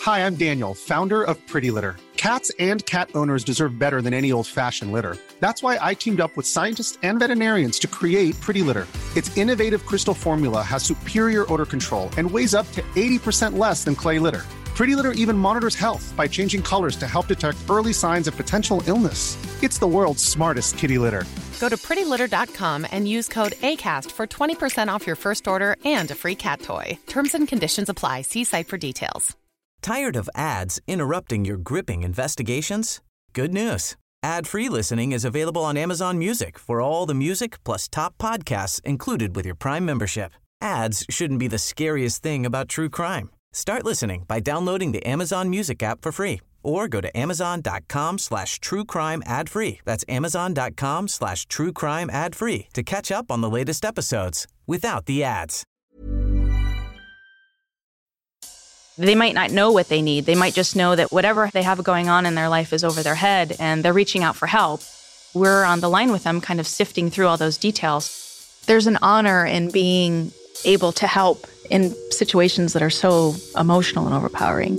Hi, I'm Daniel, founder of Pretty Litter. Cats and cat owners deserve better than any old-fashioned litter. That's why I teamed up with scientists and veterinarians to create Pretty Litter. Its innovative crystal formula has superior odor control and weighs up to 80% less than clay litter. Pretty Litter even monitors health by changing colors to help detect early signs of potential illness. It's the world's smartest kitty litter. Go to prettylitter.com and use code ACAST for 20% off your first order and a free cat toy. Terms and conditions apply. See site for details. Tired of ads interrupting your gripping investigations? Good news. Ad-free listening is available on Amazon Music for all the music plus top podcasts included with your Prime membership. Ads shouldn't be the scariest thing about true crime. Start listening by downloading the Amazon Music app for free or go to amazon.com/truecrime ad-free. That's amazon.com/truecrime ad-free to catch up on the latest episodes without the ads. They might not know what they need. They might just know that whatever they have going on in their life is over their head and they're reaching out for help. We're on the line with them, kind of sifting through all those details. There's an honor in being able to help in situations that are so emotional and overpowering.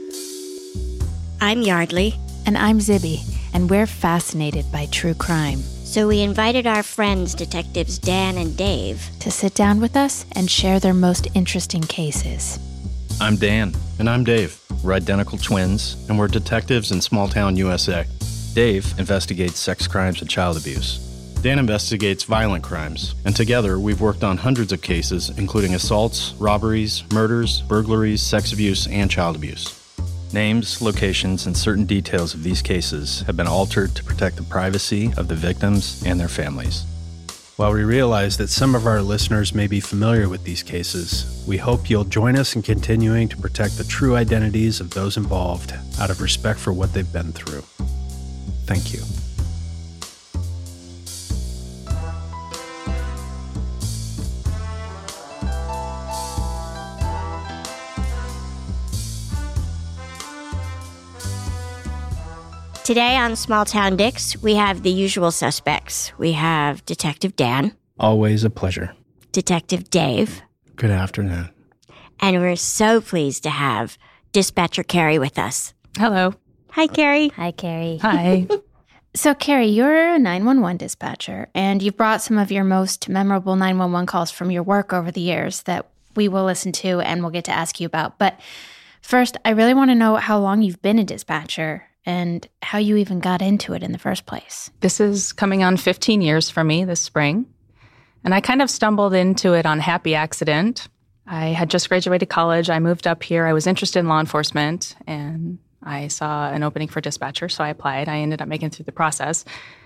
I'm Yardley. And I'm Zibby, and we're fascinated by true crime. So we invited our friends, Detectives Dan and Dave, to sit down with us and share their most interesting cases. I'm Dan. And I'm Dave. We're identical twins, and we're detectives in small-town USA. Dave investigates sex crimes and child abuse. Dan investigates violent crimes, and together we've worked on hundreds of cases, including assaults, robberies, murders, burglaries, sex abuse, and child abuse. Names, locations, and certain details of these cases have been altered to protect the privacy of the victims and their families. While we realize that some of our listeners may be familiar with these cases, we hope you'll join us in continuing to protect the true identities of those involved out of respect for what they've been through. Thank you. Today on Small Town Dicks, we have the usual suspects. We have Detective Dan. Always a pleasure. Detective Dave. Good afternoon. And we're so pleased to have Dispatcher Carrie with us. Hello. Hi, Carrie. Hi, Carrie. Hi. So, Carrie, you're a 911 dispatcher, and you've brought some of your most memorable 911 calls from your work over the years that we will listen to and we'll get to ask you about. But first, I really want to know how long you've been a dispatcher and how you even got into it in the first place. This is coming on 15 years for me this spring. And I kind of stumbled into it on happy accident. I had just graduated college. I moved up here. I was interested in law enforcement, and I saw an opening for dispatcher, so I applied. I ended up making it through the process.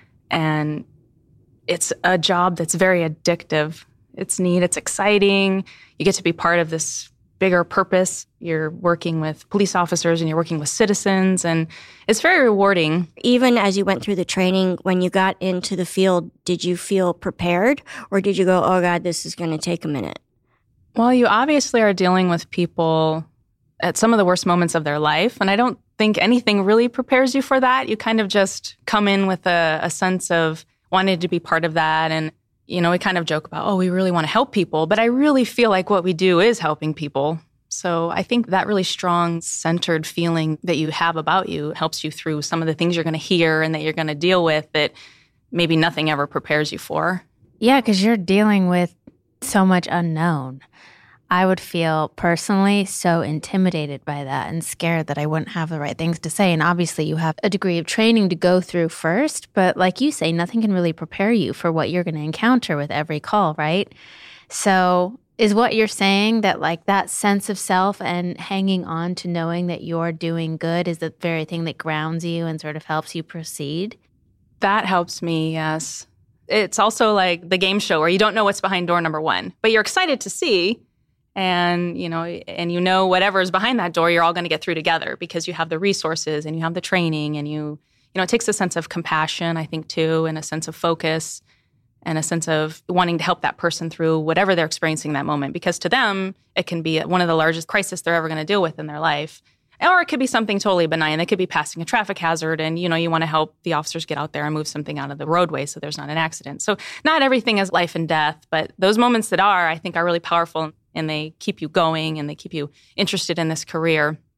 And it's a job that's very addictive. It's neat. It's exciting. You get to be part of this bigger purpose. You're working with police officers and you're working with citizens, and it's very rewarding. Even as you went through the training, when you got into the field, did you feel prepared, or did you go, oh God, this is going to take a minute? Well, you obviously are dealing with people at some of the worst moments of their life, and I don't think anything really prepares you for that. You kind of just come in with a sense of wanting to be part of that. And you know, we kind of joke about, oh, we really want to help people, but I really feel like what we do is helping people. So I think that really strong, centered feeling that you have about you helps you through some of the things you're going to hear and that you're going to deal with that maybe nothing ever prepares you for. Yeah, because you're dealing with so much unknown. I would feel personally so intimidated by that and scared that I wouldn't have the right things to say. And obviously you have a degree of training to go through first, but like you say, nothing can really prepare you for what you're going to encounter with every call, right? So is what you're saying that like that sense of self and hanging on to knowing that you're doing good is the very thing that grounds you and sort of helps you proceed? That helps me, yes. It's also like the game show where you don't know what's behind door number one, but you're excited to see. And, you know, whatever's behind that door, you're all going to get through together because you have the resources and you have the training and it takes a sense of compassion, I think, too, and a sense of focus and a sense of wanting to help that person through whatever they're experiencing that moment. Because to them, it can be one of the largest crises they're ever going to deal with in their life. Or it could be something totally benign. It could be passing a traffic hazard and, you want to help the officers get out there and move something out of the roadway so there's not an accident. So not everything is life and death, but those moments that are, I think, are really powerful. And they keep you going and they keep you interested in this career.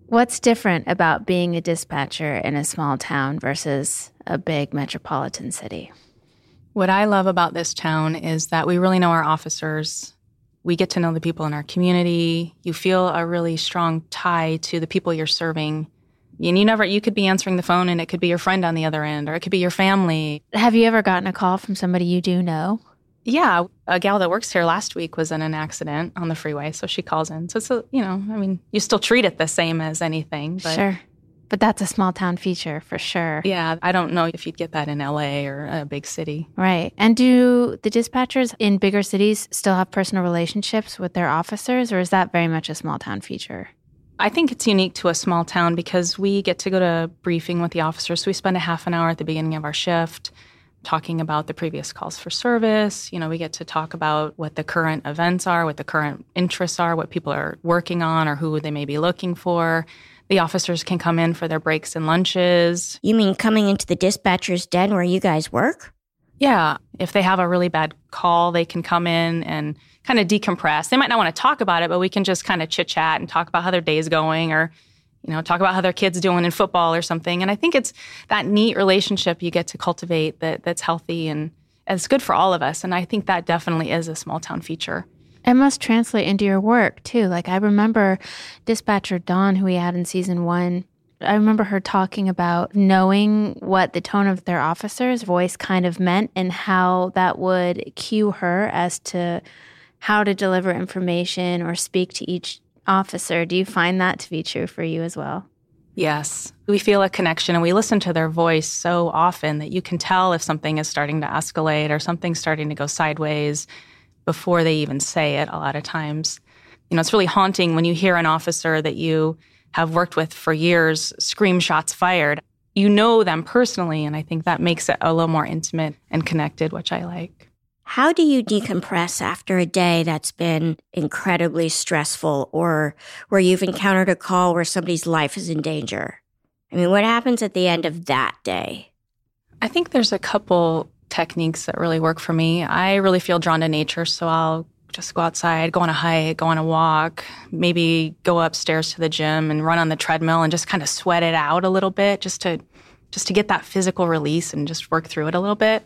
What's different about being a dispatcher in a small town versus a big metropolitan city? What I love about this town is that we really know our officers. We get to know the people in our community. You feel a really strong tie to the people you're serving. And you could be answering the phone and it could be your friend on the other end, or it could be your family. Have you ever gotten a call from somebody you do know? Yeah, a gal that works here last week was in an accident on the freeway, so she calls in. So it's, you still treat it the same as anything. But sure. But that's a small town feature for sure. Yeah, I don't know if you'd get that in LA or a big city. Right. And do the dispatchers in bigger cities still have personal relationships with their officers, or is that very much a small town feature? I think it's unique to a small town because we get to go to briefing with the officers. So we spend a half an hour at the beginning of our shift talking about the previous calls for service. We get to talk about what the current events are, what the current interests are, what people are working on, or who they may be looking for. The officers can come in for their breaks and lunches. You mean coming into the dispatcher's den where you guys work? Yeah. If they have a really bad call, they can come in and kind of decompress. They might not want to talk about it, but we can just kind of chit-chat and talk about how their day's going, or talk about how their kid's doing in football or something. And I think it's that neat relationship you get to cultivate that's healthy and it's good for all of us. And I think that definitely is a small town feature. It must translate into your work, too. Like, I remember dispatcher Dawn, who we had in season 1, I remember her talking about knowing what the tone of their officer's voice kind of meant and how that would cue her as to how to deliver information or speak to each officer. Do you find that to be true for you as well? Yes. We feel a connection and we listen to their voice so often that you can tell if something is starting to escalate or something's starting to go sideways before they even say it a lot of times. It's really haunting when you hear an officer that you have worked with for years scream shots fired. You know them personally, and I think that makes it a little more intimate and connected, which I like. How do you decompress after a day that's been incredibly stressful, or where you've encountered a call where somebody's life is in danger? I mean, what happens at the end of that day? I think there's a couple techniques that really work for me. I really feel drawn to nature, so I'll just go outside, go on a hike, go on a walk, maybe go upstairs to the gym and run on the treadmill and just kind of sweat it out a little bit, just to get that physical release and just work through it a little bit.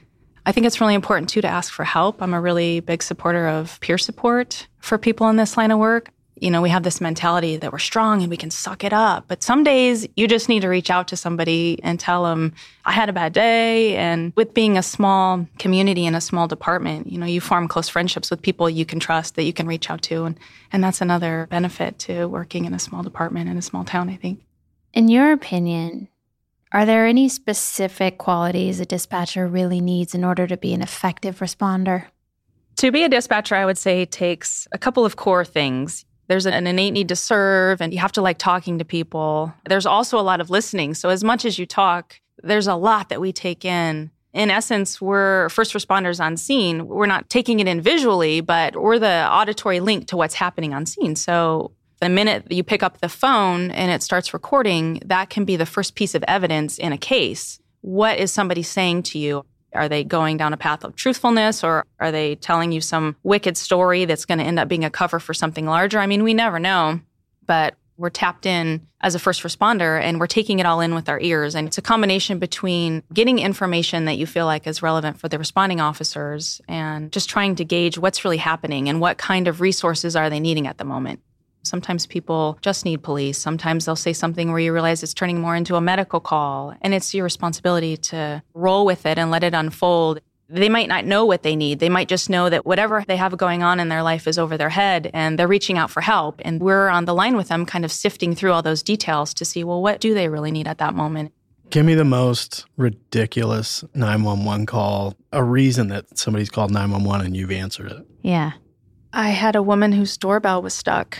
I think it's really important, too, to ask for help. I'm a really big supporter of peer support for people in this line of work. We have this mentality that we're strong and we can suck it up. But some days you just need to reach out to somebody and tell them, I had a bad day. And with being a small community and a small department, you form close friendships with people you can trust that you can reach out to. And that's another benefit to working in a small department in a small town, I think. In your opinion, are there any specific qualities a dispatcher really needs in order to be an effective responder? To be a dispatcher, I would say takes a couple of core things. There's an innate need to serve, and you have to like talking to people. There's also a lot of listening. So as much as you talk, there's a lot that we take in. In essence, we're first responders on scene. We're not taking it in visually, but we're the auditory link to what's happening on scene. So the minute you pick up the phone and it starts recording, that can be the first piece of evidence in a case. What is somebody saying to you? Are they going down a path of truthfulness, or are they telling you some wicked story that's going to end up being a cover for something larger? I mean, we never know, but we're tapped in as a first responder and we're taking it all in with our ears. And it's a combination between getting information that you feel like is relevant for the responding officers and just trying to gauge what's really happening and what kind of resources are they needing at the moment. Sometimes people just need police. Sometimes they'll say something where you realize it's turning more into a medical call, and it's your responsibility to roll with it and let it unfold. They might not know what they need. They might just know that whatever they have going on in their life is over their head, and they're reaching out for help. And we're on the line with them, kind of sifting through all those details to see, well, what do they really need at that moment? Give me the most ridiculous 911 call, a reason that somebody's called 911 and you've answered it. Yeah. I had a woman whose doorbell was stuck.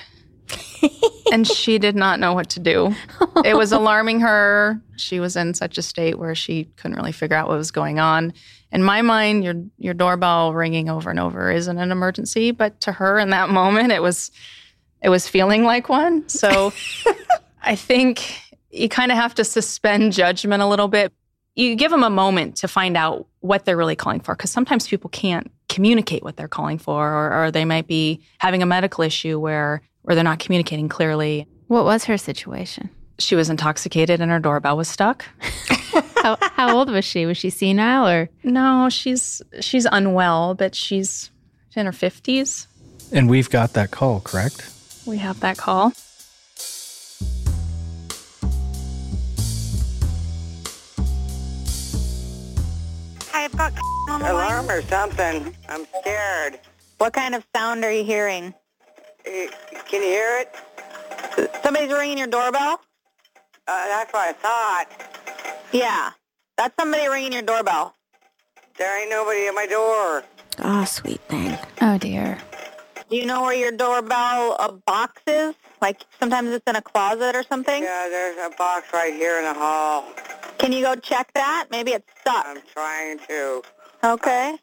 And she did not know what to do. It was alarming her. She was in such a state where she couldn't really figure out what was going on. In my mind, your doorbell ringing over and over isn't an emergency, but to her in that moment, it was feeling like one. So I think you kind of have to suspend judgment a little bit. You give them a moment to find out what they're really calling for, because sometimes people can't communicate what they're calling for, or they might be having a medical issue where they're not communicating clearly. What was her situation? She was intoxicated and her doorbell was stuck. How old was she? Was she senile or? No, she's unwell, but she's in her 50s. And we've got that call, correct? We have that call. I've got on the alarm or something. I'm scared. What kind of sound are you hearing? Can you hear it? Somebody's ringing your doorbell? That's what I thought. Yeah, that's somebody ringing your doorbell. There ain't nobody at my door. Oh, sweet thing. Oh, dear. Do you know where your doorbell box is? Like sometimes it's in a closet or something? Yeah, there's a box right here in the hall. Can you go check that? Maybe it's stuck. I'm trying to. Okay.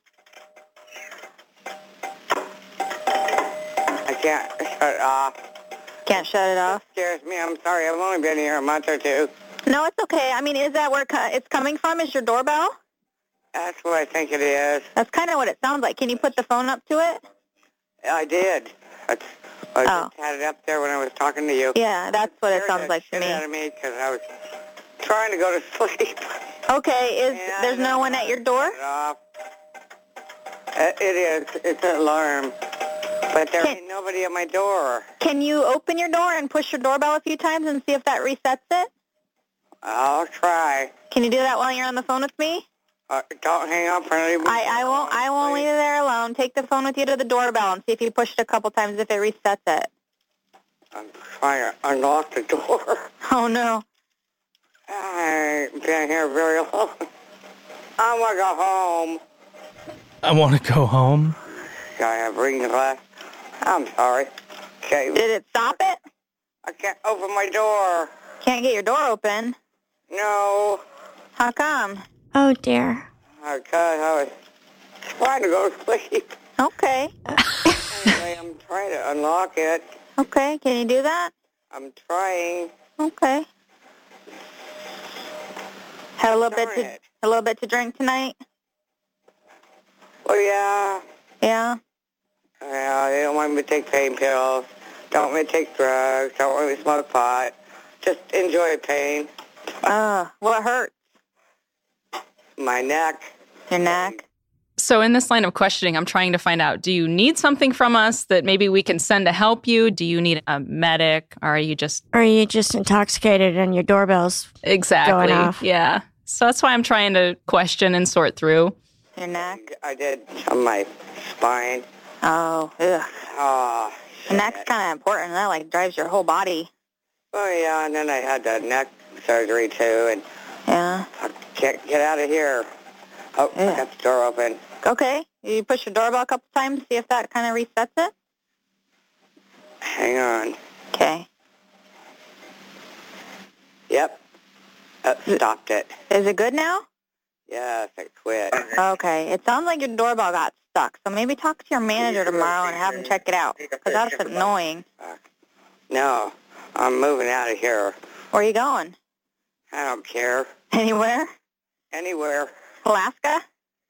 I can't shut it off. Can't shut it off? It scares me. I'm sorry. I've only been here a month or two. No, it's okay. I mean, is that where it's coming from? Is your doorbell? That's what I think it is. That's kind of what it sounds like. Can you put the phone up to it? I did. I just had it up there when I was talking to you. Yeah, that's what it sounds like to me. Out of me because I was trying to go to sleep. Okay, there's no one at your door? It is. It's an alarm. But there ain't nobody at my door. Can you open your door and push your doorbell a few times and see if that resets it? I'll try. Can you do that while you're on the phone with me? Don't hang up for anybody. I won't leave it there alone. Take the phone with you to the doorbell and see if you push it a couple times if it resets it. I'm trying to unlock the door. Oh, no. I ain't been here very long. I want to go home. I want to go home. I have reading glass. I'm sorry. Okay. Did it stop it? I can't open my door. Can't get your door open? No. How come? Oh, dear. Because I was trying to go to sleep. Okay. Anyway, I'm trying to unlock it. Okay, can you do that? I'm trying. Okay. Have a little bit to drink tonight? Well, yeah. Yeah? Yeah, they don't want me to take pain pills. Don't want me to take drugs. Don't want me to smoke pot. Just enjoy pain. What hurts? My neck. Your neck? So in this line of questioning, I'm trying to find out, do you need something from us that maybe we can send to help you? Do you need a medic? Or are you just intoxicated and your doorbell's exactly going off? Yeah. So that's why I'm trying to question and sort through. Your neck? I did on my spine. Oh, ugh. Oh, the neck's kind of important. That, like, drives your whole body. Oh, yeah, and then I had the neck surgery, too, and yeah. I can't get out of here. Oh, I got the door open. Okay. You push your doorbell a couple times, see if that kind of resets it? Hang on. Okay. Yep. Stopped it. Is it good now? Yes, I quit. Okay. It sounds like your doorbell got stuck, so maybe talk to your manager tomorrow and have him check it out, because that's annoying. No, I'm moving out of here. Where are you going? I don't care. Anywhere? Anywhere. Alaska?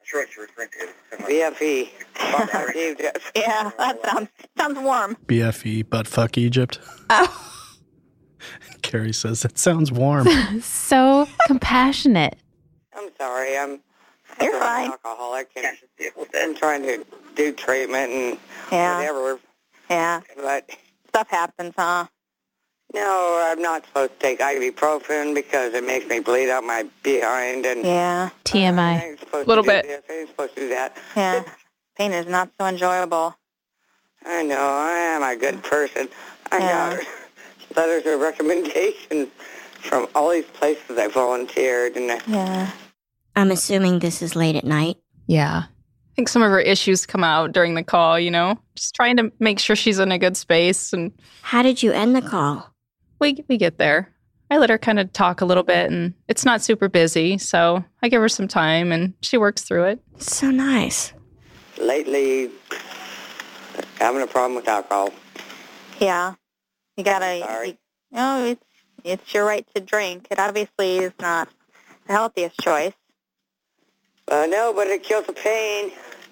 BFE. Yeah, that sounds warm. BFE, butt fuck Egypt. Oh. Carrie says, that sounds warm. So compassionate. I'm sorry. You're fine. An alcoholic. And I'm trying to do treatment and whatever. Yeah. But stuff happens, huh? No, I'm not supposed to take ibuprofen because it makes me bleed out my behind. And TMI. I ain't supposed Little to do bit. this. I ain't supposed to do that. Yeah. Pain is not so enjoyable. I know. I am a good person. I got letters of recommendation from all these places I volunteered. And I'm assuming this is late at night. Yeah. I think some of her issues come out during the call, just trying to make sure she's in a good space. And how did you end the call? We get there. I let her kind of talk a little bit, and it's not super busy, so I give her some time, and she works through it. So nice. Lately, having a problem with alcohol. Yeah. You gotta, it's your right to drink. It obviously is not the healthiest choice. No, but it kills the pain.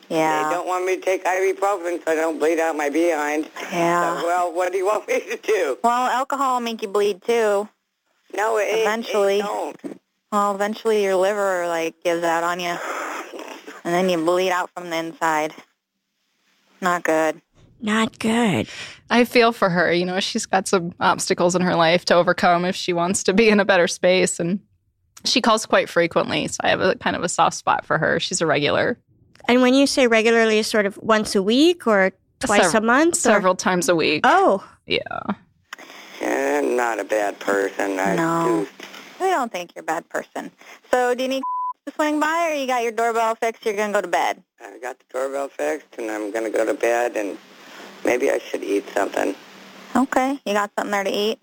Yeah. They don't want me to take ibuprofen so I don't bleed out my behind. Yeah. So, well, what do you want me to do? Well, alcohol will make you bleed, too. No, Eventually. it don't. Well, eventually your liver, gives out on you. And then you bleed out from the inside. Not good. Not good. I feel for her. She's got some obstacles in her life to overcome if she wants to be in a better space. And she calls quite frequently, so I have a kind of a soft spot for her. She's a regular. And when you say regularly, sort of once a week or twice a month? Several times a week. Oh. Yeah. I'm not a bad person. No. We don't think you're a bad person. So do you need to swing by, or you got your doorbell fixed, you're going to go to bed? I got the doorbell fixed, and I'm going to go to bed, and maybe I should eat something. Okay. You got something there to eat?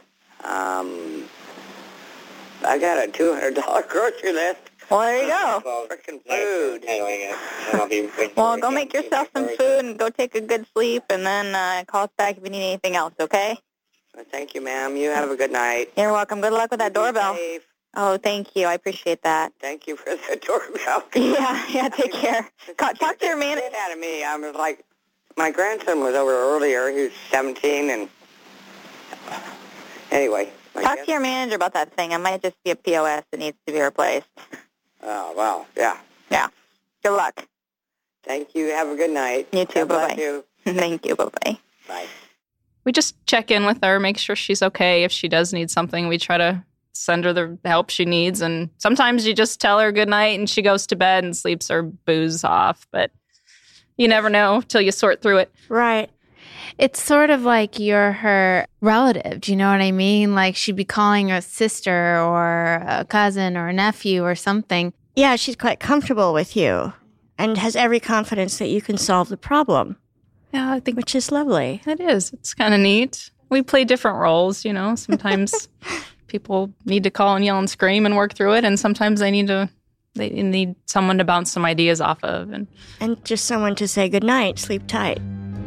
I got a $200 grocery list. Well, there you go. Freaking food. Well, go make yourself some food and go take a good sleep, and then call us back if you need anything else, okay? Well, thank you, ma'am. You have a good night. You're welcome. Good luck with that doorbell. Safe. Oh, thank you. I appreciate that. Thank you for the doorbell. Yeah, take care. Talk to your man. It out of me. I was like, my grandson was over earlier. He was 17, and anyway. Talk to your manager about that thing. It might just be a POS that needs to be replaced. Oh, well, yeah. Yeah. Good luck. Thank you. Have a good night. You too. God bless Bye-bye. you. Thank you. Bye-bye. Bye. We just check in with her, make sure she's okay. If she does need something, we try to send her the help she needs. And sometimes you just tell her good night and she goes to bed and sleeps her booze off. But you never know till you sort through it. Right. It's sort of like you're her relative. Do you know what I mean? Like she'd be calling a sister or a cousin or a nephew or something. Yeah, she's quite comfortable with you and has every confidence that you can solve the problem. Yeah, I think which is lovely. It is. It's kind of neat. We play different roles, Sometimes people need to call and yell and scream and work through it, and sometimes they need someone to bounce some ideas off of, and just someone to say good night, sleep tight.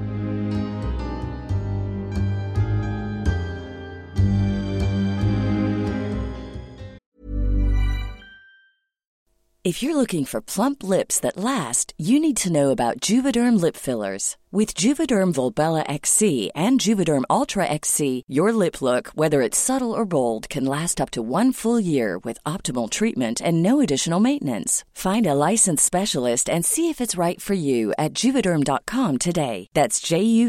If you're looking for plump lips that last, you need to know about Juvederm lip fillers. With Juvederm Volbella XC and Juvederm Ultra XC, your lip look, whether it's subtle or bold, can last up to 1 full year with optimal treatment and no additional maintenance. Find a licensed specialist and see if it's right for you at Juvederm.com today. That's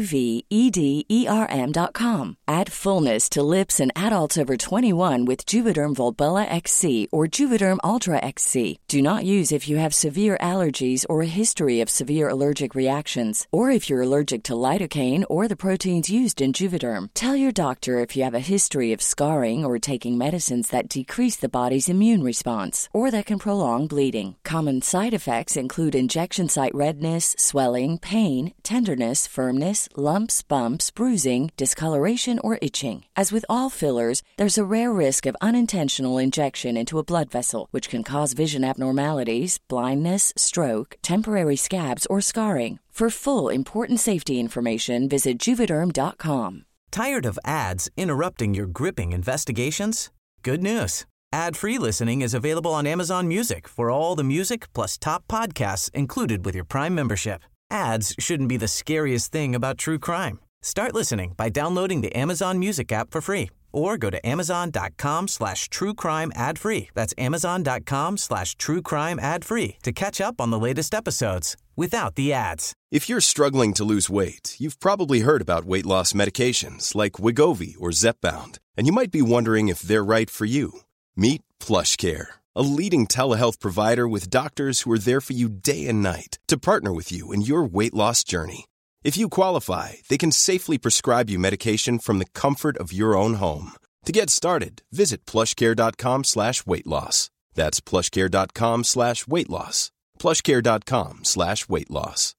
JUVEDERM.com. Add fullness to lips in adults over 21 with Juvederm Volbella XC or Juvederm Ultra XC. Do not use if you have severe allergies or a history of severe allergic reactions, or if you're allergic to lidocaine or the proteins used in Juvederm. Tell your doctor if you have a history of scarring or taking medicines that decrease the body's immune response or that can prolong bleeding. Common side effects include injection site redness, swelling, pain, tenderness, firmness, lumps, bumps, bruising, discoloration, or itching. As with all fillers, there's a rare risk of unintentional injection into a blood vessel, which can cause vision abnormalities, blindness, stroke, temporary scabs, or scarring. For full, important safety information, visit Juvederm.com. Tired of ads interrupting your gripping investigations? Good news. Ad-free listening is available on Amazon Music for all the music plus top podcasts included with your Prime membership. Ads shouldn't be the scariest thing about true crime. Start listening by downloading the Amazon Music app for free or go to amazon.com/truecrime ad-free. That's amazon.com/truecrime ad-free to catch up on the latest episodes without the ads. If you're struggling to lose weight, you've probably heard about weight loss medications like Wegovy or Zepbound, and you might be wondering if they're right for you. Meet PlushCare, a leading telehealth provider with doctors who are there for you day and night to partner with you in your weight loss journey. If you qualify, they can safely prescribe you medication from the comfort of your own home. To get started, visit plushcare.com/weightloss. That's plushcare.com/weightloss. plushcare.com/weightloss.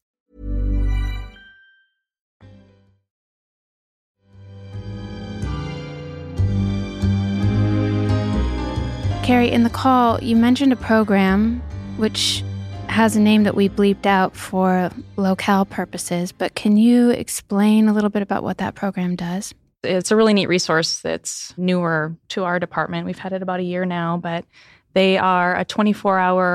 Carrie, in the call, you mentioned a program which has a name that we bleeped out for locale purposes, but can you explain a little bit about what that program does? It's a really neat resource that's newer to our department. We've had it about a year now, but they are a 24-hour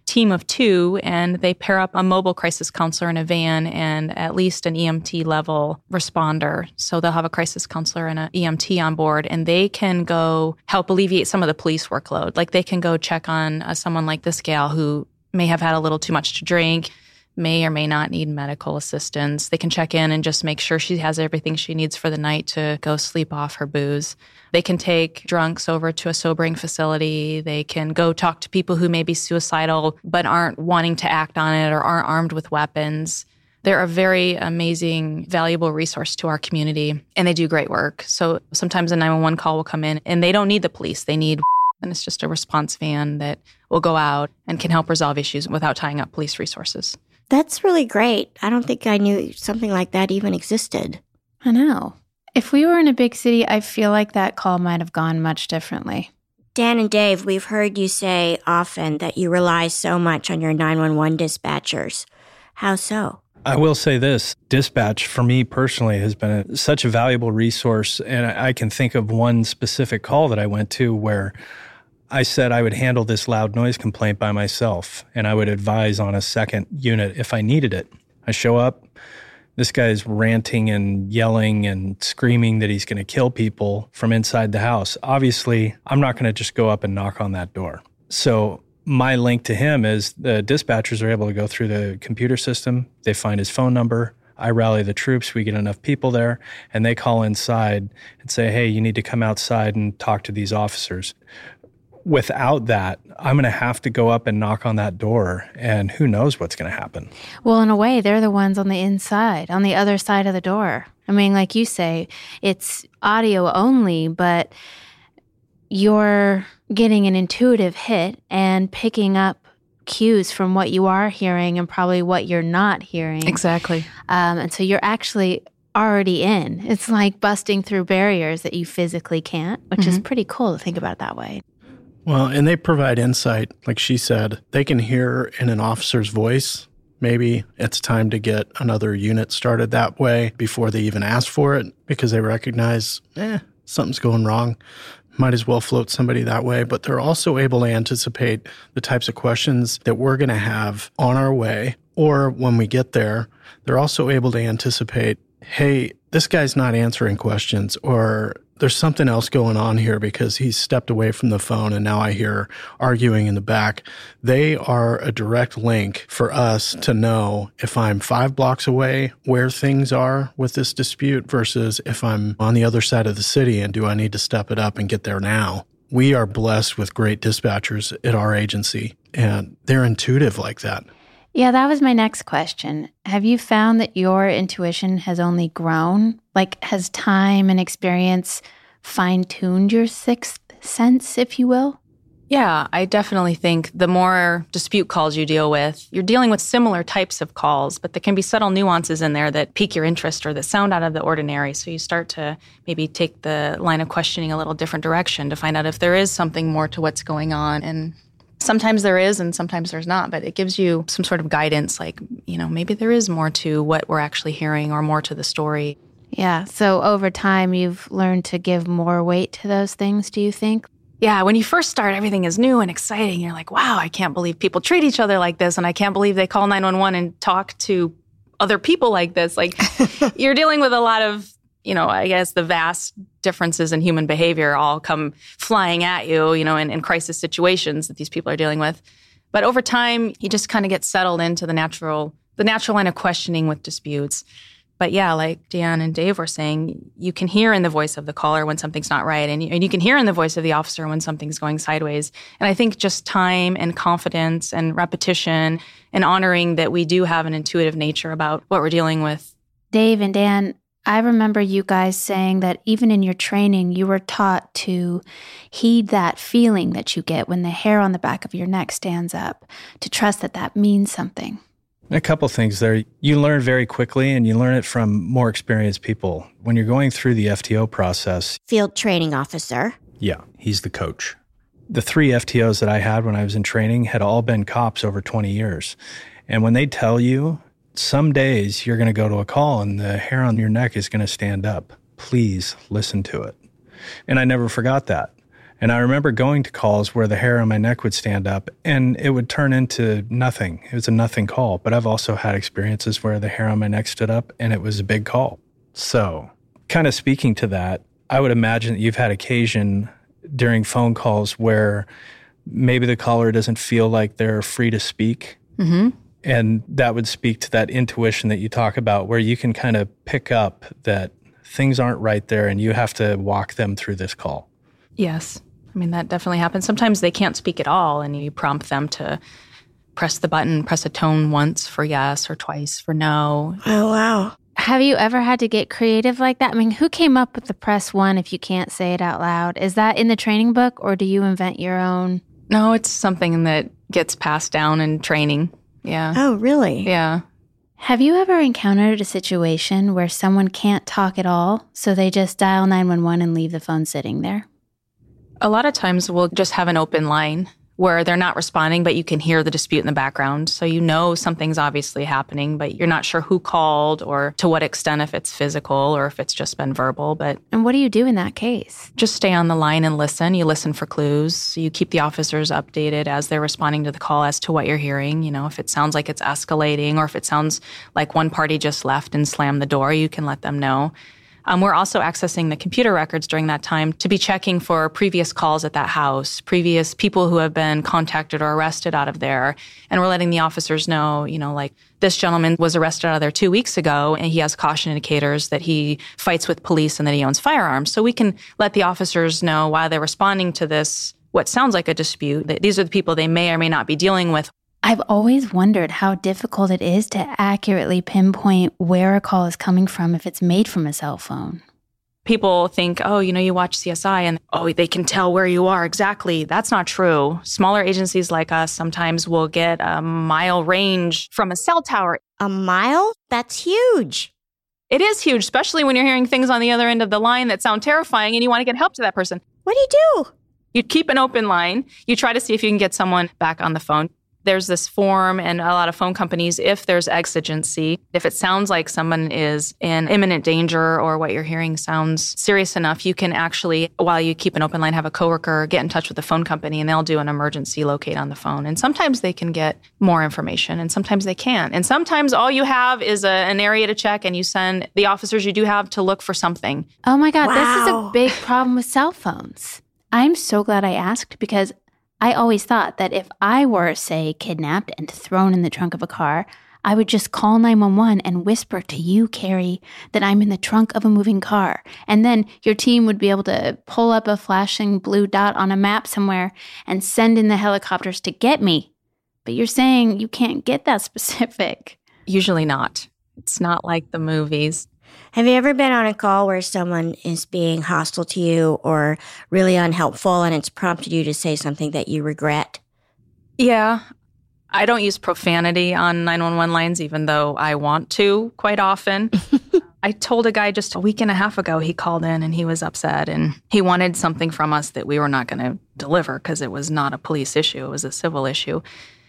team of 2, and they pair up a mobile crisis counselor in a van and at least an EMT level responder. So they'll have a crisis counselor and an EMT on board, and they can go help alleviate some of the police workload. Like they can go check on someone like this gal who may have had a little too much to drink, may or may not need medical assistance. They can check in and just make sure she has everything she needs for the night to go sleep off her booze. They can take drunks over to a sobering facility. They can go talk to people who may be suicidal but aren't wanting to act on it or aren't armed with weapons. They're a very amazing, valuable resource to our community, and they do great work. So sometimes a 911 call will come in, and they don't need the police. They need, and it's just a response van that will go out and can help resolve issues without tying up police resources. That's really great. I don't think I knew something like that even existed. I know. If we were in a big city, I feel like that call might have gone much differently. Dan and Dave, we've heard you say often that you rely so much on your 911 dispatchers. How so? I will say this, dispatch for me personally has been such a valuable resource, and I can think of one specific call that I went to where I said I would handle this loud noise complaint by myself, and I would advise on a second unit if I needed it. I show up, this guy's ranting and yelling and screaming that he's going to kill people from inside the house. Obviously, I'm not going to just go up and knock on that door. So my link to him is the dispatchers are able to go through the computer system. They find his phone number. I rally the troops. We get enough people there, and they call inside and say, hey, you need to come outside and talk to these officers. Without that, I'm going to have to go up and knock on that door, and who knows what's going to happen. Well, in a way, they're the ones on the inside, on the other side of the door. I mean, like you say, it's audio only, but you're getting an intuitive hit and picking up cues from what you are hearing and probably what you're not hearing. Exactly. And so you're actually already in. It's like busting through barriers that you physically can't, which is pretty cool to think about it that way. Well, and they provide insight. Like she said, they can hear in an officer's voice, maybe it's time to get another unit started that way before they even ask for it because they recognize, something's going wrong. Might as well float somebody that way. But they're also able to anticipate the types of questions that we're going to have on our way. Or when we get there, they're also able to anticipate, hey, this guy's not answering questions, or there's something else going on here because he's stepped away from the phone and now I hear arguing in the back. They are a direct link for us to know if I'm 5 blocks away where things are with this dispute versus if I'm on the other side of the city and do I need to step it up and get there now. We are blessed with great dispatchers at our agency, and they're intuitive like that. Yeah, that was my next question. Have you found that your intuition has only grown? Like, has time and experience fine-tuned your sixth sense, if you will? Yeah, I definitely think the more dispute calls you deal with, you're dealing with similar types of calls, but there can be subtle nuances in there that pique your interest or that sound out of the ordinary. So you start to maybe take the line of questioning a little different direction to find out if there is something more to what's going on. And sometimes there is and sometimes there's not, but it gives you some sort of guidance, like, maybe there is more to what we're actually hearing or more to the story. Yeah, so over time you've learned to give more weight to those things, do you think? Yeah, when you first start, everything is new and exciting. You're like, wow, I can't believe people treat each other like this, and I can't believe they call 911 and talk to other people like this. Like, you're dealing with a lot of, I guess the vast differences in human behavior all come flying at you, in crisis situations that these people are dealing with. But over time, you just kind of get settled into the natural line of questioning with disputes. But yeah, like Deanne and Dave were saying, you can hear in the voice of the caller when something's not right, and you can hear in the voice of the officer when something's going sideways. And I think just time and confidence and repetition and honoring that we do have an intuitive nature about what we're dealing with. Dave and Dan, I remember you guys saying that even in your training, you were taught to heed that feeling that you get when the hair on the back of your neck stands up, to trust that that means something. A couple things there. You learn very quickly, and you learn it from more experienced people. When you're going through the FTO process. Field training officer. Yeah, he's the coach. The 3 FTOs that I had when I was in training had all been cops over 20 years. And when they tell you, some days you're going to go to a call and the hair on your neck is going to stand up. Please listen to it. And I never forgot that. And I remember going to calls where the hair on my neck would stand up and it would turn into nothing. It was a nothing call. But I've also had experiences where the hair on my neck stood up and it was a big call. So kind of speaking to that, I would imagine that you've had occasion during phone calls where maybe the caller doesn't feel like they're free to speak. Mm-hmm. And that would speak to that intuition that you talk about, where you can kind of pick up that things aren't right there and you have to walk them through this call. Yes. I mean, that definitely happens. Sometimes they can't speak at all, and you prompt them to press the button, press a tone once for yes or twice for no. Oh, wow. Have you ever had to get creative like that? I mean, who came up with the press 1 if you can't say it out loud? Is that in the training book, or do you invent your own? No, it's something that gets passed down in training. Yeah. Oh, really? Yeah. Have you ever encountered a situation where someone can't talk at all, so they just dial 911 and leave the phone sitting there? A lot of times we'll just have an open line where they're not responding, but you can hear the dispute in the background. So you know something's obviously happening, but you're not sure who called or to what extent, if it's physical or if it's just been verbal. And what do you do in that case? Just stay on the line and listen. You listen for clues. You keep the officers updated as they're responding to the call as to what you're hearing. You know, if it sounds like it's escalating or if it sounds like one party just left and slammed the door, you can let them know. We're also accessing the computer records during that time to be checking for previous calls at that house, previous people who have been contacted or arrested out of there. And we're letting the officers know, you know, like this gentleman was arrested out of there 2 weeks ago and he has caution indicators that he fights with police and that he owns firearms. So we can let the officers know while they're responding to this, what sounds like a dispute, that these are the people they may or may not be dealing with. I've always wondered how difficult it is to accurately pinpoint where a call is coming from if it's made from a cell phone. People think, oh, you know, you watch CSI and, oh, they can tell where you are exactly. That's not true. Smaller agencies like us sometimes will get a mile range from a cell tower. A mile? That's huge. It is huge, especially when you're hearing things on the other end of the line that sound terrifying and you want to get help to that person. What do you do? You keep an open line. You try to see if you can get someone back on the phone. There's this form and a lot of phone companies, if there's exigency, if it sounds like someone is in imminent danger or what you're hearing sounds serious enough, you can actually, while you keep an open line, have a coworker get in touch with the phone company and they'll do an emergency locate on the phone. And sometimes they can get more information and sometimes they can't. And sometimes all you have is an area to check and you send the officers you do have to look for something. Oh my God, Wow. This is a big problem with cell phones. I'm so glad I asked because I always thought that if I were, say, kidnapped and thrown in the trunk of a car, I would just call 911 and whisper to you, Carrie, that I'm in the trunk of a moving car. And then your team would be able to pull up a flashing blue dot on a map somewhere and send in the helicopters to get me. But you're saying you can't get that specific. Usually not. It's not like the movies. Have you ever been on a call where someone is being hostile to you or really unhelpful and it's prompted you to say something that you regret? Yeah. I don't use profanity on 911 lines, even though I want to quite often. I told a guy just a week and a half ago, he called in and he was upset and he wanted something from us that we were not going to deliver because it was not a police issue. It was a civil issue.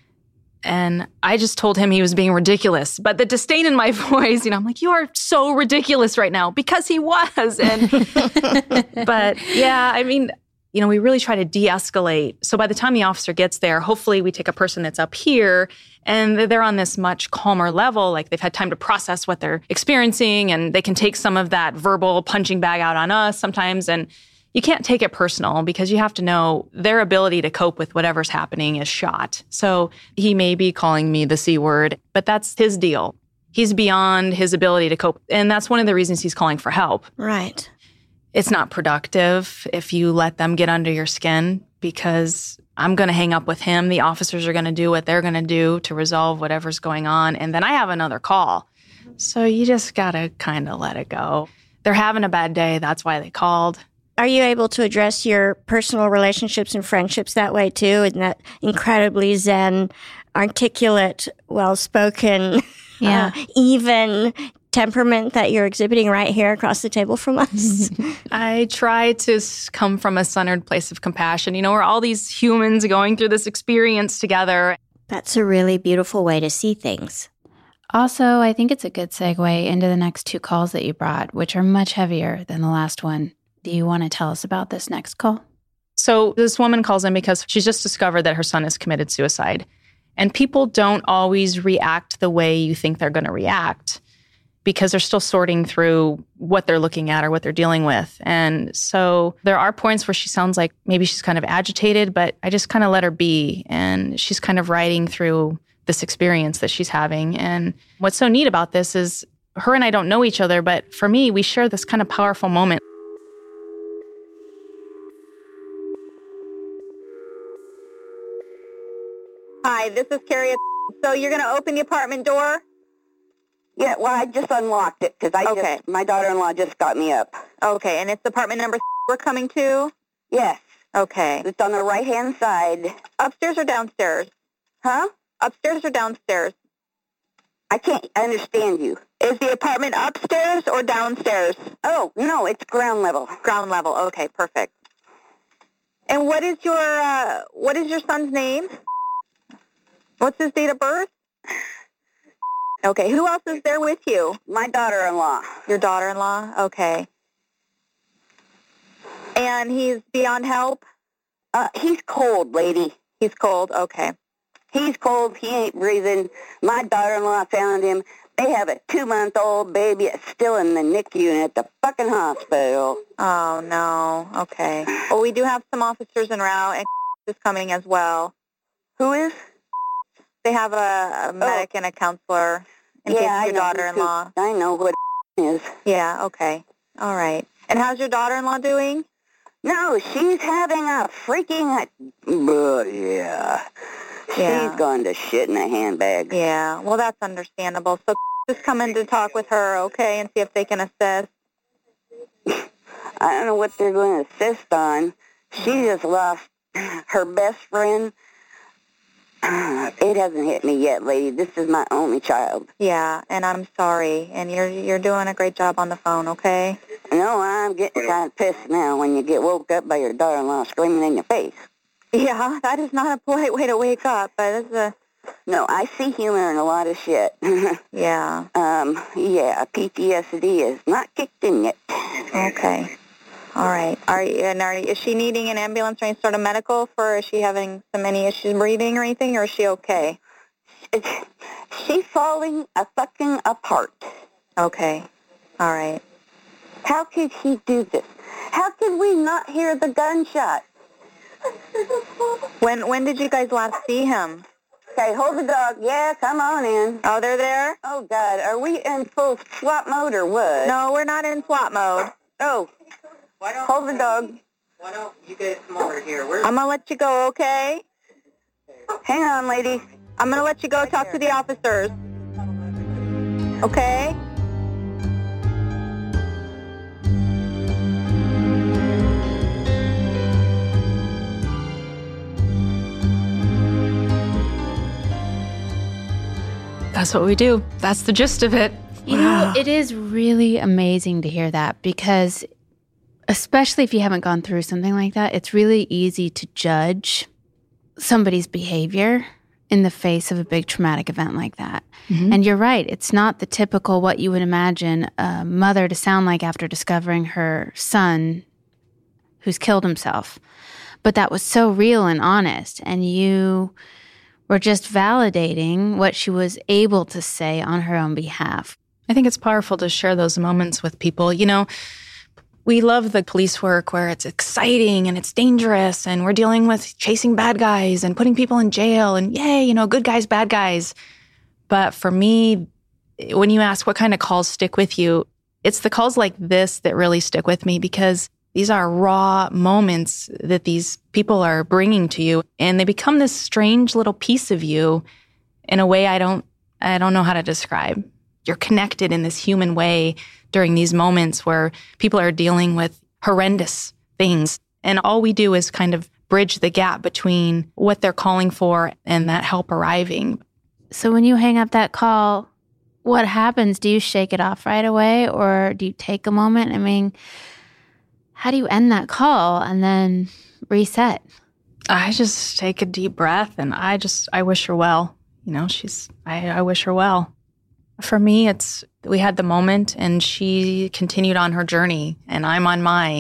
And I just told him he was being ridiculous. But the disdain in my voice, I'm like, you are so ridiculous right now, because he was. And but yeah, I mean, we really try to de-escalate. So by the time the officer gets there, hopefully we take a person that's up here and they're on this much calmer level, like they've had time to process what they're experiencing and they can take some of that verbal punching bag out on us sometimes. And you can't take it personal because you have to know their ability to cope with whatever's happening is shot. So he may be calling me the C word, but that's his deal. He's beyond his ability to cope. And that's one of the reasons he's calling for help. Right. It's not productive if you let them get under your skin because I'm going to hang up with him. The officers are going to do what they're going to do to resolve whatever's going on. And then I have another call. So you just got to kind of let it go. They're having a bad day. That's why they called. Are you able to address your personal relationships and friendships that way too? In that incredibly zen, articulate, well-spoken, even temperament that you're exhibiting right here across the table from us? I try to come from a centered place of compassion. We're all these humans going through this experience together. That's a really beautiful way to see things. Also, I think it's a good segue into the next two calls that you brought, which are much heavier than the last one. Do you want to tell us about this next call? So this woman calls in because she's just discovered that her son has committed suicide. And people don't always react the way you think they're going to react because they're still sorting through what they're looking at or what they're dealing with. And so there are points where she sounds like maybe she's kind of agitated, but I just kind of let her be. And she's kind of riding through this experience that she's having. And what's so neat about this is her and I don't know each other, but for me, we share this kind of powerful moment. Hi, this is Carrie. So you're going to open the apartment door? Yeah, well, I just unlocked it because my daughter-in-law just got me up. Okay, and it's apartment number we're coming to? Yes. Okay. It's on the right-hand side. Upstairs or downstairs? Huh? Upstairs or downstairs? I can't understand you. Is the apartment upstairs or downstairs? Oh, no, it's ground level. Ground level. Okay, perfect. And what is your son's name? What's his date of birth? Okay, who else is there with you? My daughter-in-law. Your daughter-in-law? Okay. And he's beyond help? He's cold, lady. He's cold? Okay. He's cold. He ain't breathing. My daughter-in-law found him. They have a 2-month-old baby that's still in the NICU unit at the fucking hospital. Oh, no. Okay. Well, we do have some officers en route, and is coming as well. Who is? They have a medic and a counselor in case your daughter-in-law. I know what is. Yeah, okay. All right. And how's your daughter-in-law doing? No, she's having a freaking... yeah. She's gone to shit in a handbag. Yeah, well, that's understandable. So just come in to talk with her, okay, and see if they can assist. I don't know what they're going to assist on. She just lost her best friend. It hasn't hit me yet, lady. This is my only child. Yeah, and I'm sorry. And you're doing a great job on the phone, okay? No, I'm getting kind of pissed now when you get woke up by your daughter-in-law screaming in your face. Yeah, that is not a polite way to wake up, but it's a... No, I see humor in a lot of shit. Yeah. PTSD is not kicked in yet. Okay. All right. Is she needing an ambulance or any sort of medical is she having any issues breathing or anything, or is she okay? She's falling fucking apart. Okay. All right. How could he do this? How could we not hear the gunshot? When did you guys last see him? Okay, hold the dog. Yeah, come on in. Oh, they're there? Oh, God. Are we in full SWAT mode or what? No, we're not in SWAT mode. Oh. Hold the dog. Why don't you guys come over here? I'm going to let you go, okay? Hang on, lady. I'm going to let you go talk to the officers. Okay? That's what we do. That's the gist of it. You know, it is really amazing to hear that because especially if you haven't gone through something like that, it's really easy to judge somebody's behavior in the face of a big traumatic event like that. Mm-hmm. And you're right. It's not the typical what you would imagine a mother to sound like after discovering her son who's killed himself. But that was so real and honest. And you were just validating what she was able to say on her own behalf. I think it's powerful to share those moments with people. You know, we love the police work where it's exciting and it's dangerous and we're dealing with chasing bad guys and putting people in jail and yay, you know, good guys, bad guys. But for me, when you ask what kind of calls stick with you, it's the calls like this that really stick with me because these are raw moments that these people are bringing to you and they become this strange little piece of you in a way I don't know how to describe. You're connected in this human way during these moments where people are dealing with horrendous things. And all we do is kind of bridge the gap between what they're calling for and that help arriving. So when you hang up that call, what happens? Do you shake it off right away or do you take a moment? I mean, how do you end that call and then reset? I just take a deep breath and I wish her well. You know, I wish her well. For me, we had the moment and she continued on her journey and I'm on mine.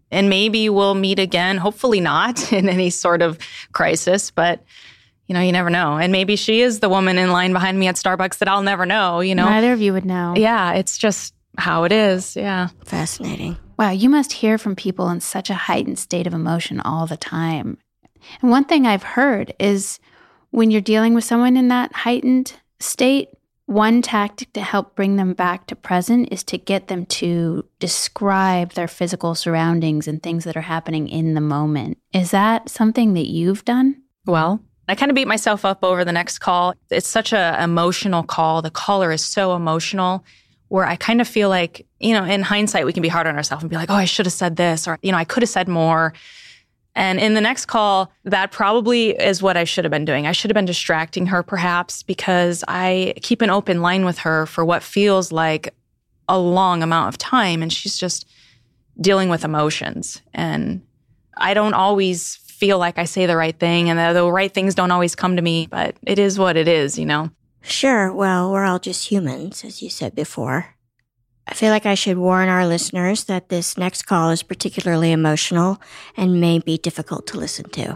And maybe we'll meet again, hopefully not in any sort of crisis, but you never know. And maybe she is the woman in line behind me at Starbucks that I'll never know, Neither of you would know. Yeah, it's just how it is. Yeah. Fascinating. Wow, you must hear from people in such a heightened state of emotion all the time. And one thing I've heard is when you're dealing with someone in that heightened state, one tactic to help bring them back to present is to get them to describe their physical surroundings and things that are happening in the moment. Is that something that you've done? Well, I kind of beat myself up over the next call. It's such an emotional call. The caller is so emotional where I kind of feel like, in hindsight, we can be hard on ourselves and be like, oh, I should have said this, or, I could have said more. And in the next call, that probably is what I should have been doing. I should have been distracting her perhaps because I keep an open line with her for what feels like a long amount of time. And she's just dealing with emotions. And I don't always feel like I say the right thing, and the right things don't always come to me, but it is what it is, Sure. Well, we're all just humans, as you said before. I feel like I should warn our listeners that this next call is particularly emotional and may be difficult to listen to.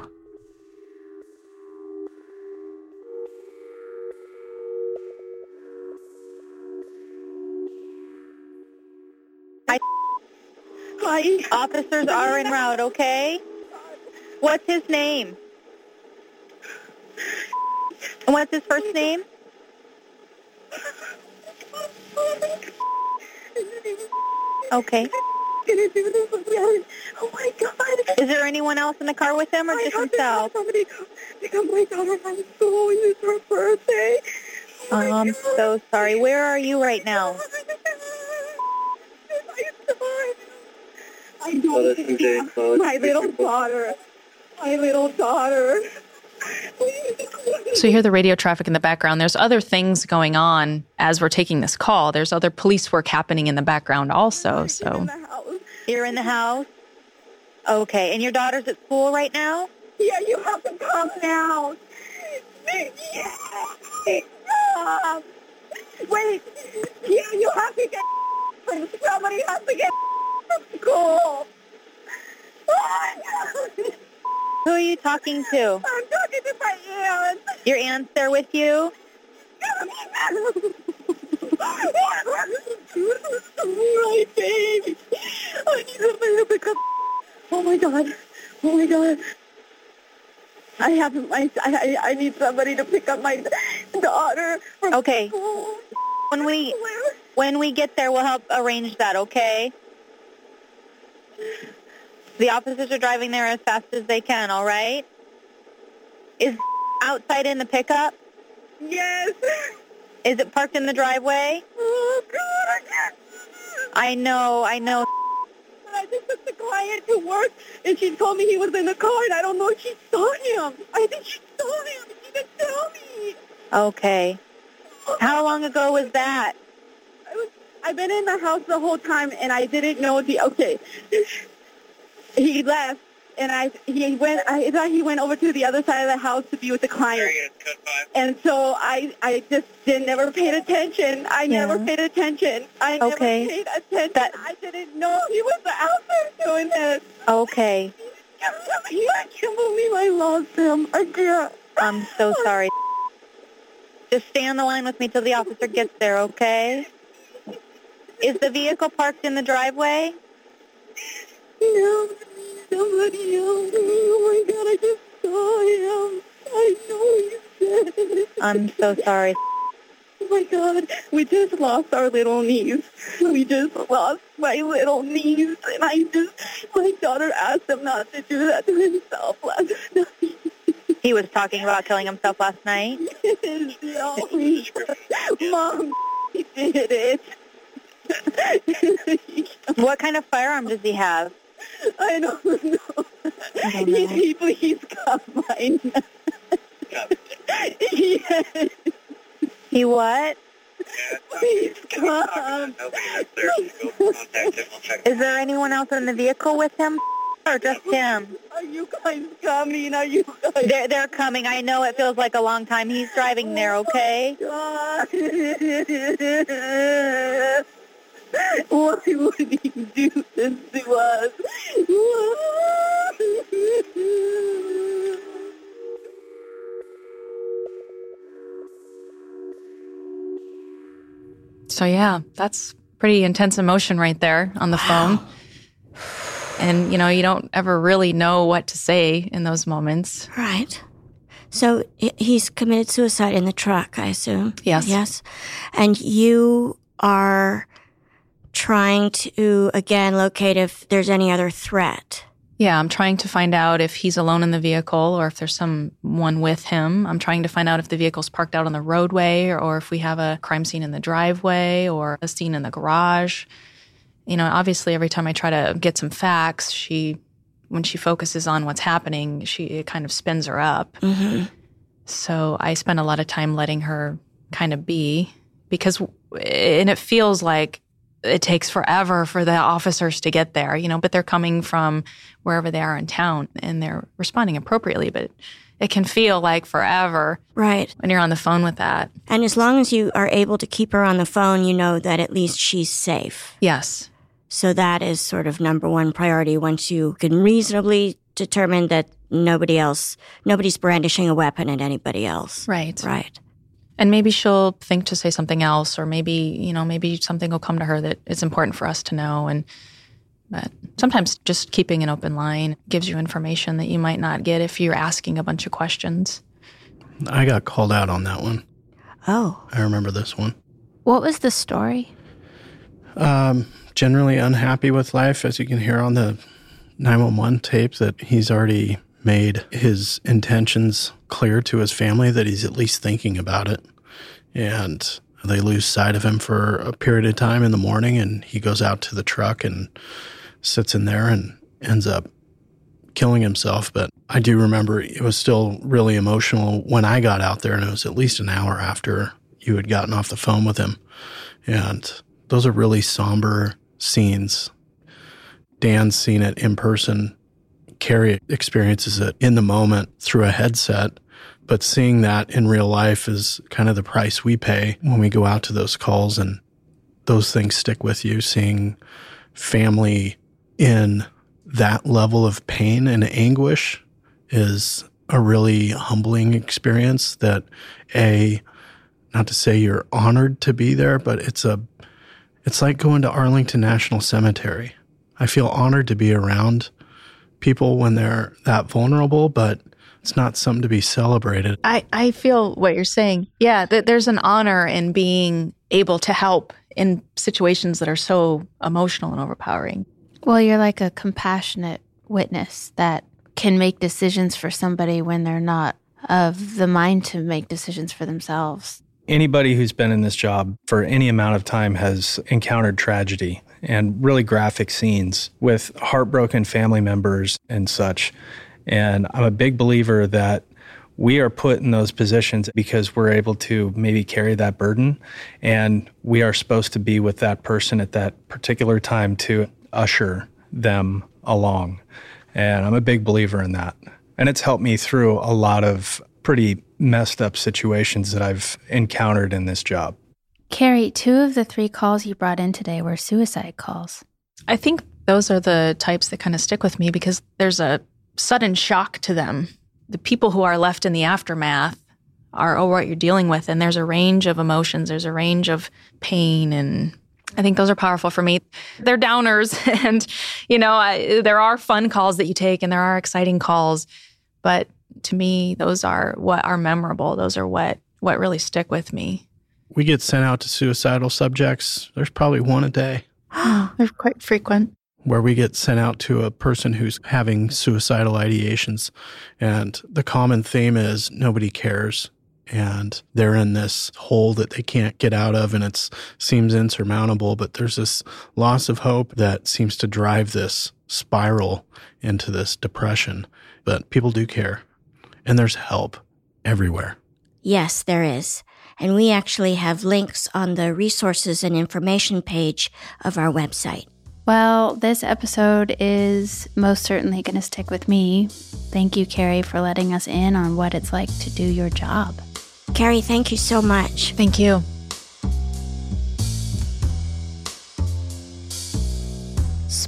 Hi. Officers are en route, okay? What's his name? And what's his first name? Okay. Oh my God. Is there anyone else in the car with him or just himself? Somebody pick up my daughter from school. It's her birthday. I'm so sorry. Where are you right now? I don't my little daughter. My little daughter. So you hear the radio traffic in the background. There's other things going on as we're taking this call. There's other police work happening in the background also. So you're in the house? Okay. And your daughter's at school right now? Yeah, you have to come now. Yeah. Wait. Yeah, you have to get somebody has to get from school. Who are you talking to? I'm talking to my aunt. Your aunt's there with you? My baby. I need somebody to pick up. Oh my God. Oh my God. I need somebody to pick up my daughter from okay. School. When we get there, we'll help arrange that, okay? The officers are driving there as fast as they can, all right? Is outside in the pickup? Yes. Is it parked in the driveway? Oh, God, I can't. I know. I just took the client to work, and she told me he was in the car, and I don't know if she saw him. I think she saw him. She didn't tell me. Okay. How long ago was that? I've been in the house the whole time, and I didn't know okay. He left, and I thought he went over to the other side of the house to be with the client. And so I just never paid attention. I never paid attention. I never paid attention. I didn't know he was out there doing this. Okay. I can't believe I lost him. I can't. I'm so sorry. Just stay on the line with me till the officer gets there, okay? Is the vehicle parked in the driveway? No, somebody else. Oh, my God, I just saw him. I know he said. I'm so sorry. Oh, my God, we just lost our little niece. We just lost my little niece, and my daughter asked him not to do that to himself last night. He was talking about killing himself last night? No, Mom, he did it. What kind of firearm does he have? I don't know. He please come right now. Yes. He what? Please come. Is there anyone else in the vehicle with him? Or just him? Are you guys coming? Are you guys? They're coming. I know it feels like a long time. He's driving there, okay? Why would he do this to us? So yeah, that's pretty intense emotion right there on the phone. And, you know, you don't ever really know what to say in those moments. Right. So he's committed suicide in the truck, I assume. Yes. Yes. And you are trying to, again, locate if there's any other threat. Yeah, I'm trying to find out if he's alone in the vehicle or if there's someone with him. I'm trying to find out if the vehicle's parked out on the roadway or if we have a crime scene in the driveway or a scene in the garage. You know, obviously, every time I try to get some facts, when she focuses on what's happening, it kind of spins her up. Mm-hmm. So I spend a lot of time letting her kind of be and it feels like it takes forever for the officers to get there, you know, but they're coming from wherever they are in town and they're responding appropriately, but it can feel like forever. Right. When you're on the phone with that. And as long as you are able to keep her on the phone, you know that at least she's safe. Yes. So that is sort of number one priority once you can reasonably determine that nobody's brandishing a weapon at anybody else. Right. Right. And maybe she'll think to say something else, or maybe something will come to her that is important for us to know. But sometimes just keeping an open line gives you information that you might not get if you're asking a bunch of questions. I got called out on that one. Oh. I remember this one. What was the story? Generally unhappy with life, as you can hear on the 911 tape, that he's already made his intentions clear to his family, that he's at least thinking about it. And they lose sight of him for a period of time in the morning, and he goes out to the truck and sits in there and ends up killing himself. But I do remember it was still really emotional when I got out there, and it was at least an hour after you had gotten off the phone with him. And those are really somber scenes. Dan's seen it in person. Carrie experiences it in the moment through a headset. But seeing that in real life is kind of the price we pay when we go out to those calls, and those things stick with you. Seeing family in that level of pain and anguish is a really humbling experience that, not to say you're honored to be there, but it's like going to Arlington National Cemetery. I feel honored to be around people when they're that vulnerable, but it's not something to be celebrated. I feel what you're saying. Yeah, there's an honor in being able to help in situations that are so emotional and overpowering. Well, you're like a compassionate witness that can make decisions for somebody when they're not of the mind to make decisions for themselves. Anybody who's been in this job for any amount of time has encountered tragedy and really graphic scenes with heartbroken family members and such. And I'm a big believer that we are put in those positions because we're able to maybe carry that burden, and we are supposed to be with that person at that particular time to usher them along. And I'm a big believer in that. And it's helped me through a lot of pretty messed up situations that I've encountered in this job. Carrie, 2 of the 3 calls you brought in today were suicide calls. I think those are the types that kind of stick with me because there's a sudden shock to them. The people who are left in the aftermath are what you're dealing with, and there's a range of emotions, there's a range of pain, and I think those are powerful for me. They're downers, and there are fun calls that you take, and there are exciting calls, but to me, those are what are memorable. Those are what really stick with me. We get sent out to suicidal subjects. There's probably one a day. They're quite frequent. Where we get sent out to a person who's having suicidal ideations. And the common theme is nobody cares. And they're in this hole that they can't get out of, and it seems insurmountable. But there's this loss of hope that seems to drive this spiral into this depression. But people do care. And there's help everywhere. Yes, there is. And we actually have links on the resources and information page of our website. Well, this episode is most certainly going to stick with me. Thank you, Carrie, for letting us in on what it's like to do your job. Carrie, thank you so much. Thank you.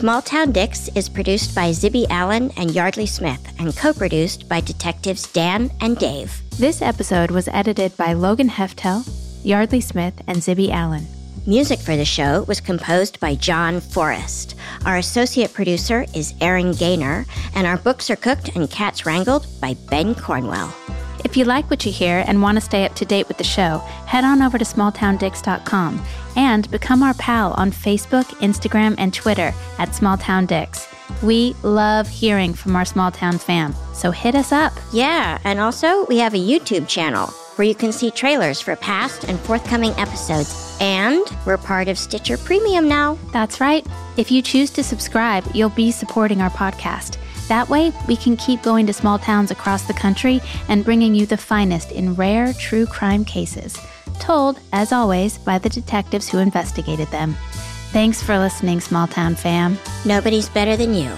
Small Town Dicks is produced by Zibby Allen and Yardley Smith and co-produced by detectives Dan and Dave. This episode was edited by Logan Heftel, Yardley Smith, and Zibby Allen. Music for the show was composed by John Forrest. Our associate producer is Aaron Gaynor, and our books are cooked and cats wrangled by Ben Cornwell. If you like what you hear and want to stay up to date with the show, head on over to smalltowndicks.com and become our pal on Facebook, Instagram, and Twitter at SmallTownDicks. We love hearing from our Small Town fam, so hit us up. Yeah, and also we have a YouTube channel where you can see trailers for past and forthcoming episodes. And we're part of Stitcher Premium now. That's right. If you choose to subscribe, you'll be supporting our podcast. That way, we can keep going to small towns across the country and bringing you the finest in rare true crime cases, told, as always, by the detectives who investigated them. Thanks for listening, Small Town fam. Nobody's better than you.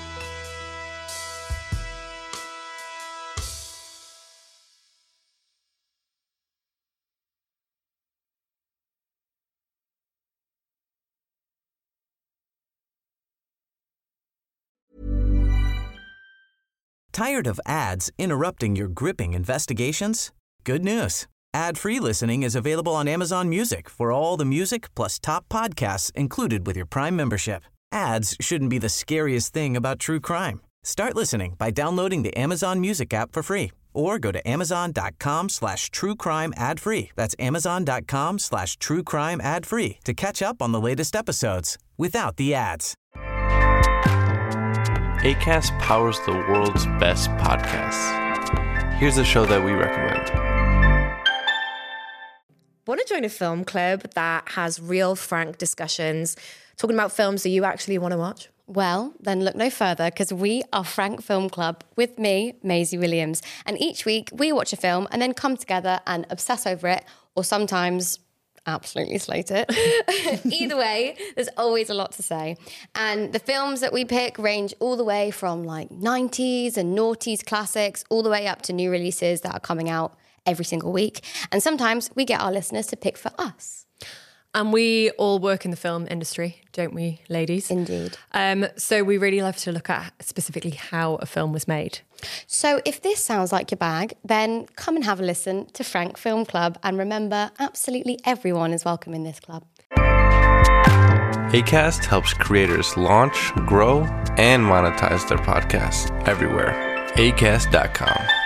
Tired of ads interrupting your gripping investigations? Good news. Ad-free listening is available on Amazon Music for all the music plus top podcasts included with your Prime membership. Ads shouldn't be the scariest thing about true crime. Start listening by downloading the Amazon Music app for free or go to amazon.com/truecrime ad-free. That's amazon.com/truecrime ad-free to catch up on the latest episodes without the ads. Acast powers the world's best podcasts. Here's a show that we recommend. Want to join a film club that has real, frank discussions, talking about films that you actually want to watch? Well, then look no further, because we are Frank Film Club with me, Maisie Williams. And each week we watch a film and then come together and obsess over it, or sometimes absolutely slate it. Either way, there's always a lot to say. And the films that we pick range all the way from like 90s and noughties classics, all the way up to new releases that are coming out every single week. And sometimes we get our listeners to pick for us. And we all work in the film industry, don't we, ladies? Indeed. So we really love to look at specifically how a film was made. So if this sounds like your bag, then come and have a listen to Frank Film Club. And remember, absolutely everyone is welcome in this club. Acast helps creators launch, grow, and monetize their podcasts everywhere. Acast.com.